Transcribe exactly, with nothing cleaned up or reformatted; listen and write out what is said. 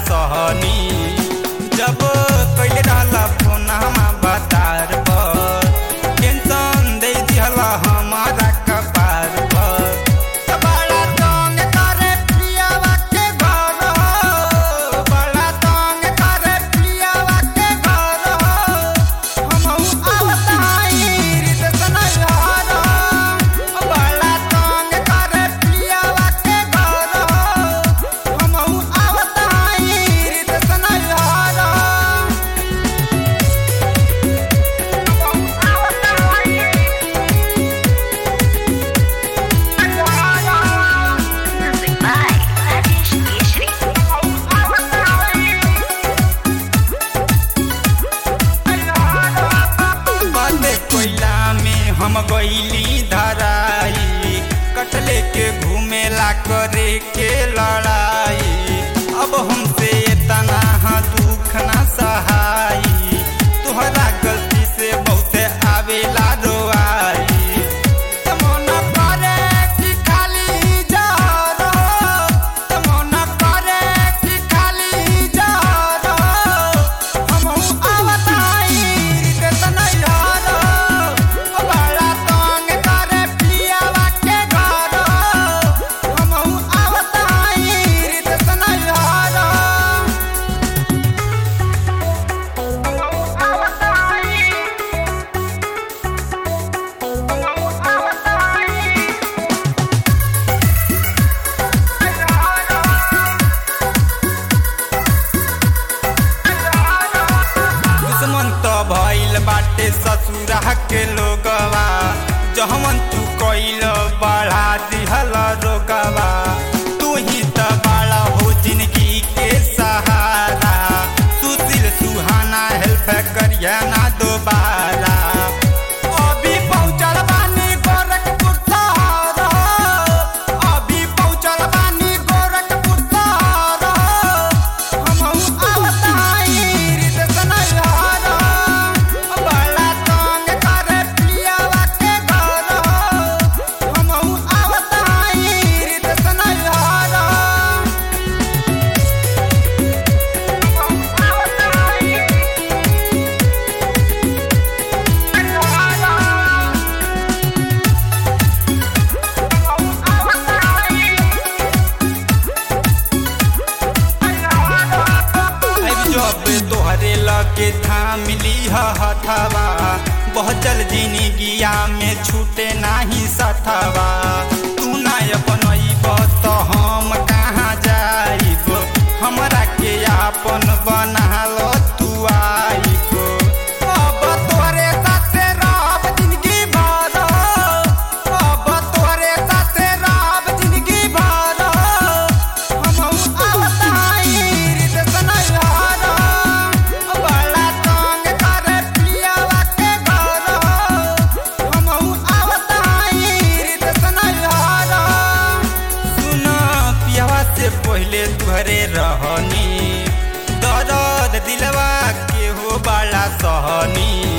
सहनी। जब कैले रहला फोन हमा बतार पर टेंशन दे दिहला हमारा कपार पर। बड़ा तंग करे प्रियवा के घर, बड़ा तंग करे प्रियवा के घर। हमहू आवत हई रित सनैहर, बड़ा तंग करे प्रियवा के घर। हमहू आवत हई रित सनैहर। Music by Rajesh Keshri. बाते कोयला में हम गईली धराई, कटले के घूमेला करे के लड़ाई। अब हमसे इतना हाँ दुख ना सहाई, तुहरा गलती से बहुते आवेला रोआई। तमन करे कि खाली जा रहो, तमन करे कि खाली जा रहो। हमहू आवत हई रित सनैहर, बड़ा तंग करे प्रियवा के घर। हमहू आवत हई रित सनैहर। दुश्मन तो भइल बाटे ससुरा के लोगवा, जहमन तू कइल बढ़ा दिहल रोगवा। तू ही त बड़ा हो जिंदगी के सहारा, सुशील सुहाना हेल्प करिया ना दोबारा। अभी पहुँचल बानी गोरखपुर शहर, अभी पहुँचल बानी गोरखपुर शहर। हमहू आवत हई रित सनैहर, बड़ा तंग करे प्रियवा के घर। हमहू आवत हई रित सनैहर। अब जब तोहरे लगे थामिली हथवा, बहचल जिंदगिया में छूटे नाही सथवा। तू ना अपनैब तो हम कहाँ जाइब, हमरा के आपन बना लो तू आइब। अब तोहरे साथे रहब जिंदगी भर, अब तोहरे साथे रहब जिंदगी भर। हमहू आवत हई रित सनैहर, बड़ा तंग करे प्रियवा के घर। हमहू आवत हई रित सनैहर। सुन पियवा से पहिले तुहरे रहनी, दर्द दिलवा के हो बड़ा सहनी।